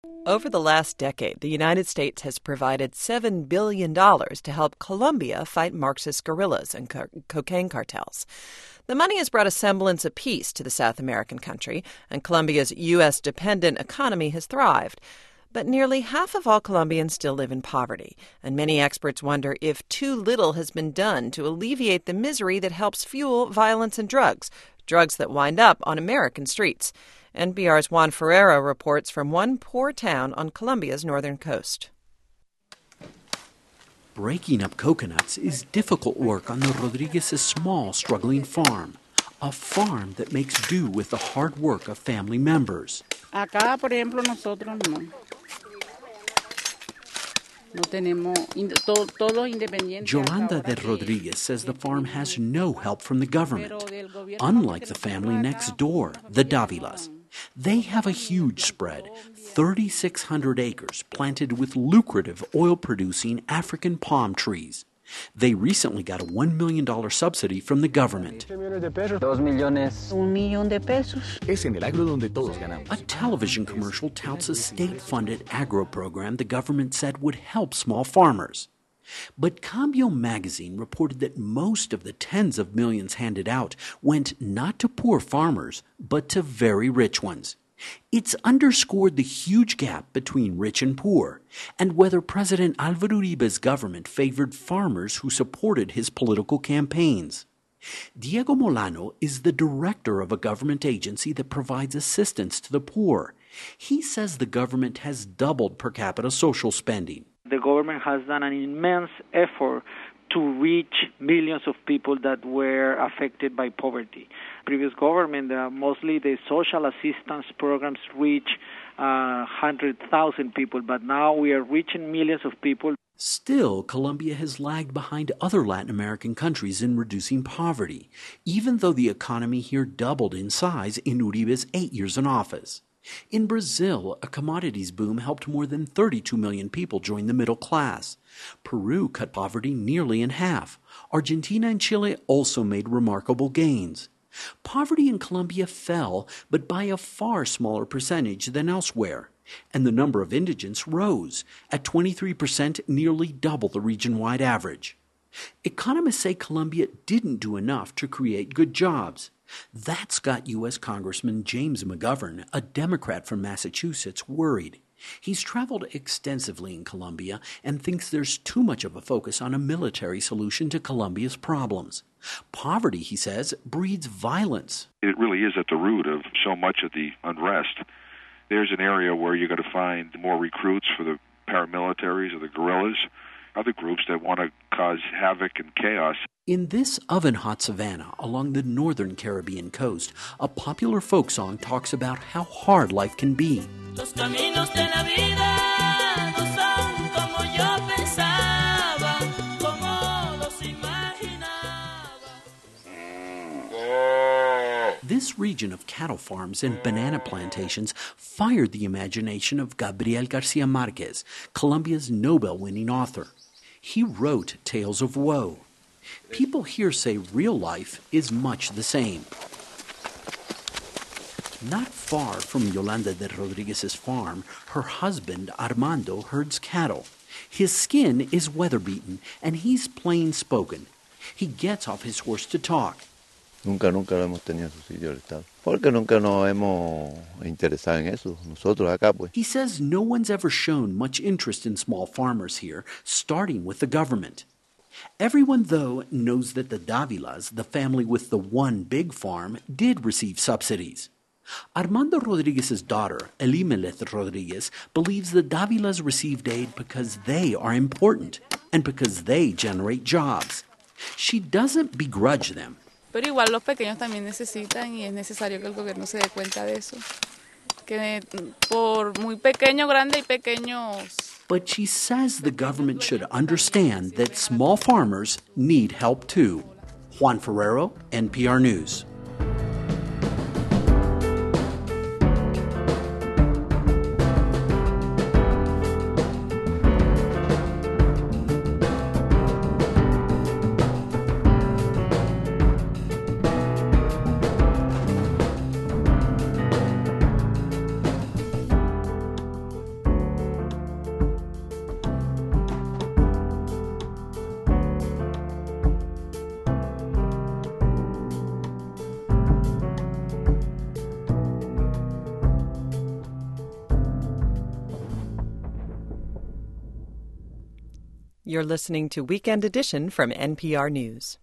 Over the last decade, the United States has provided $7 billion to help Colombia fight Marxist guerrillas and cocaine cartels. The money has brought a semblance of peace to the South American country, and Colombia's U.S.-dependent economy has thrived. But nearly half of all Colombians still live in poverty, and many experts wonder if too little has been done to alleviate the misery that helps fuel violence and drugs that wind up on American streets. NPR's Juan Ferreira reports from one poor town on Colombia's northern coast. Breaking up coconuts is difficult work on the Rodriguez's small, struggling farm, a farm that makes do with the hard work of family members. Acá, por ejemplo, nosotros no. Yolanda de Rodriguez says the farm has no help from the government, unlike the family next door, the Davilas. They have a huge spread, 3,600 acres planted with lucrative oil-producing African palm trees. They recently got a $1 million subsidy from the government. A television commercial touts a state-funded agro program the government said would help small farmers. But Cambio magazine reported that most of the tens of millions handed out went not to poor farmers, but to very rich ones. It's underscored the huge gap between rich and poor, and whether President Álvaro Uribe's government favored farmers who supported his political campaigns. Diego Molano is the director of a government agency that provides assistance to the poor. He says the government has doubled per capita social spending. The government has done an immense effort to reach millions of people that were affected by poverty. Previous government, mostly the social assistance programs reach 100,000 people, but now we are reaching millions of people. Still, Colombia has lagged behind other Latin American countries in reducing poverty, even though the economy here doubled in size in Uribe's 8 years in office. In Brazil, a commodities boom helped more than 32 million people join the middle class. Peru cut poverty nearly in half. Argentina and Chile also made remarkable gains. Poverty in Colombia fell, but by a far smaller percentage than elsewhere. And the number of indigents rose, at 23%, nearly double the region-wide average. Economists say Colombia didn't do enough to create good jobs. That's got U.S. Congressman James McGovern, a Democrat from Massachusetts, worried. He's traveled extensively in Colombia and thinks there's too much of a focus on a military solution to Colombia's problems. Poverty, he says, breeds violence. It really is at the root of so much of the unrest. There's an area where you're going to find more recruits for the paramilitaries or the guerrillas, other groups that want to cause havoc and chaos. In this oven-hot savannah along the northern Caribbean coast, a popular folk song talks about how hard life can be. Los caminos de la vida no son como yo pensaba, como los imaginaba. This region of cattle farms and banana plantations fired the imagination of Gabriel Garcia Marquez, Colombia's Nobel-winning author. He wrote Tales of Woe. People here say real life is much the same. Not far from Yolanda de Rodriguez's farm, her husband, Armando, herds cattle. His skin is weather-beaten, and he's plain-spoken. He gets off his horse to talk. Nunca lo hemos tenido subsidio del Estado. Porque nunca nos hemos interesado en eso, nosotros acá, pues. He says no one's ever shown much interest in small farmers here, starting with the government. Everyone, though, knows that the Davilas, the family with the one big farm, did receive subsidies. Armando Rodriguez's daughter, Elimeleth Rodriguez, believes the Davilas received aid because they are important and because they generate jobs. She doesn't begrudge them. Pero igual los pequeños también necesitan y es necesario que el gobierno se dé cuenta de eso. Que por muy pequeño, grande y pequeños. But she says the government should understand that small farmers need help too. Juan Ferrero, NPR News. You're listening to Weekend Edition from NPR News.